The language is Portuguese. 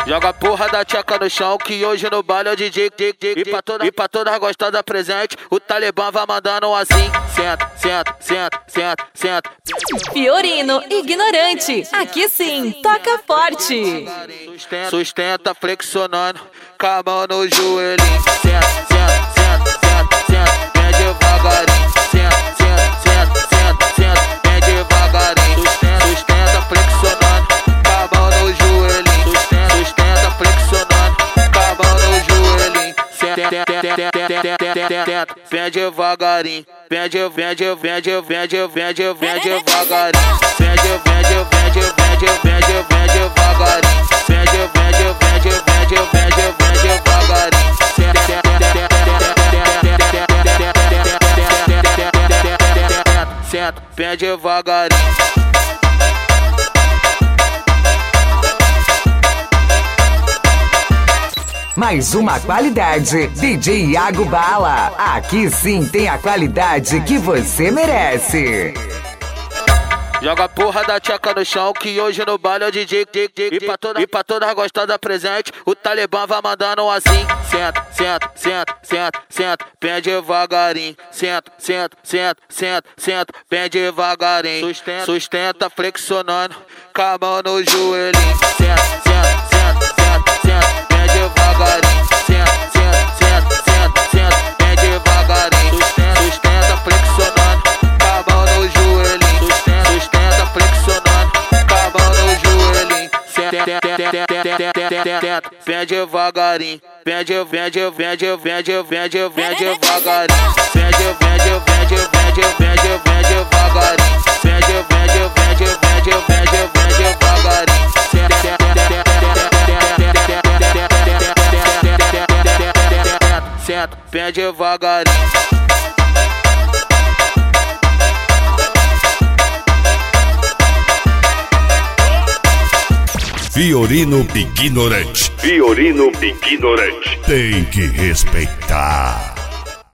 Joga a porra da tcheca no chão, que hoje no baile é o DJ. E pra toda gostada presente, o Talibã vai mandando assim. Senta, senta, senta, senta, senta. Fiorino, ignorante. Aqui sim, toca forte. Sustenta flexionando, com a mão no joelhinho. Senta, senta, senta, senta, senta. Vem devagarinho. Senta, senta, senta, senta, senta. Vem devagarinho. Sustenta flexionando, com a mão no joelhinho. Sustenta flexionando, com a mão no joelhinho. Vem devagarinho. Vem devagarinho. Vem devagarinho. Vem devagarinho. Senta, vem devagarinho. Mais uma qualidade, DJ Iago Bala. Aqui sim tem a qualidade que você merece. Joga a porra da tcheca no chão, que hoje no baile é o DJ. E pra toda gostada presente, o Talibã vai mandando assim. Senta, senta, senta, senta, senta. Vem devagarinho. Senta, senta, senta, senta, senta. Vem devagarinho. Sustenta flexionando, com a mão no joelhinho. Senta, senta, senta, senta, senta. Vem devagarinho. Senta, senta, senta, senta, senta. Vem devagarinho. Sustenta flexionando, com a mão no joelhinho. Sustenta flexionando, com a mão no joelhinho. Vem devagarinho. Vem devagarinho. Vem devagarinho. Vem devagarinho. Senta, vem devagarinho. Fiorino ignorante. Fiorino ignorante. Tem que respeitar.